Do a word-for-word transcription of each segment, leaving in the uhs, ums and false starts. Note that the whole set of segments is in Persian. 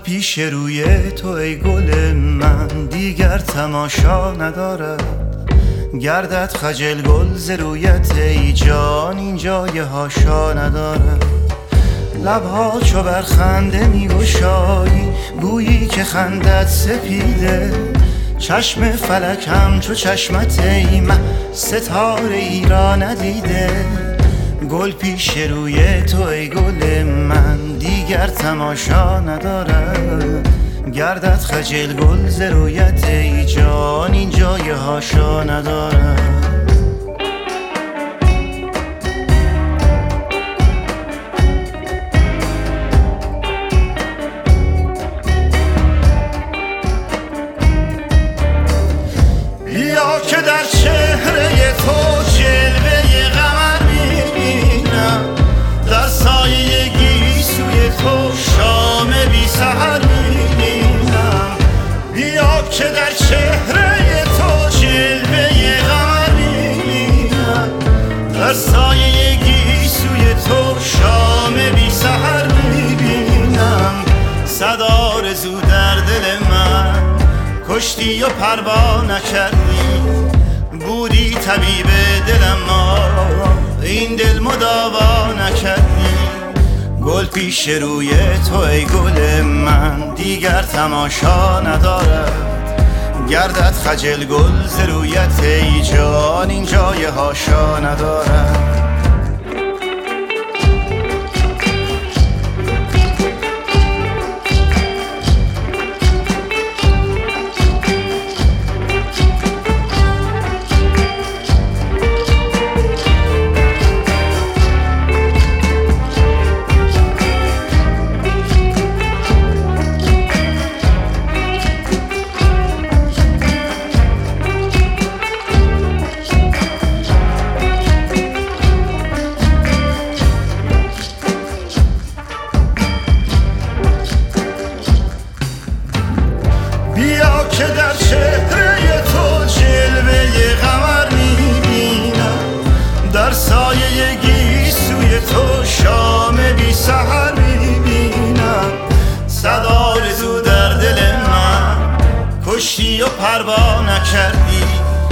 پیش روی تو ای گل من دیگر تماشا ندارد. گردد خجل گل ز رویت ای جان این جای هاشا ندارد. لبها چو بر خنده می گشایی گویی که خندت سپیده. چشم فلک همچو چشمت ای مه ستاره ای را ندیده. گل پیش روی تو ای گل من دیگر تماشا ندارد. گردد خجل گل ز رویت ای جان این جای هاشا ندارد. بیا که در چهره تو جلوه قمر میبینم، در سایه گیسوی تو شام بی سحر میبینم. بیا که در چهره تو جلوه قمر میبینم، در سایه گیسوی تو شام بی سحر میبینم. صدا آرزو در دل من کشتی و پروا نکردی، بودی طبیب دلم ما این دل مداوا نکردی. گل پیش روی تو ای گل من دیگر تماشا ندارد. گردد خجل گل ز رویت ای جان این جای هاشا ندارد. بیا که در چهره تو جلوه قمر میبینم، در سایه گیسوی تو شام بی سحر میبینم. صدا آرزو در دل من کشتی و پروا نکردی،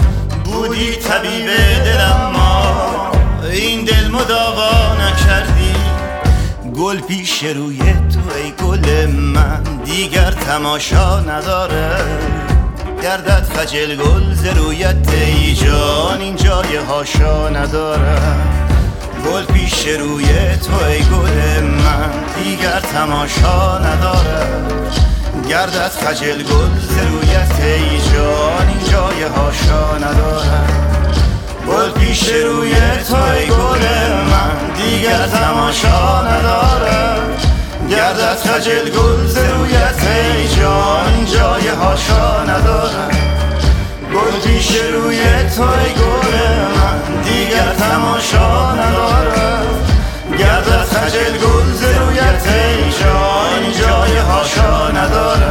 بودی طبیب دلم ما این دل مداوا نکردی. گل پیش روی تو ای گل من دیگر تماشا نداره. گردد خجل گل ز رویت ای جان این جای هاشا نداره. گل پیش روی تو ای گل من دیگر تماشا نداره. گردد خجل گل ز رویت ای جان این جای هاشا نداره. گل پیش روی تو ای گل من دیگر تماشا نداره. گردد خجل گل ز رویت ای جان این جای هاشا نداره. گل پیش روی تو ای گل من دیگر تماشا نداره. گردد خجل گل ز رویت ای جان این جای هاشا نداره.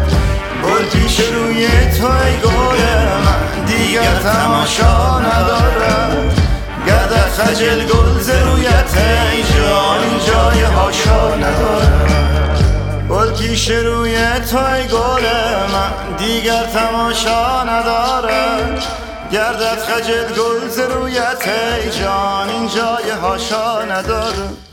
گل پیش روی تو ای گل من دیگر تماشا نداره. گردد خجل گل ز رویت ای جان این جای هاشا نداره. گل پیش روی تو ای گل من دیگر تماشا نداره. گردد خجل گل ز رویت ای جان این جای هاشا نداره.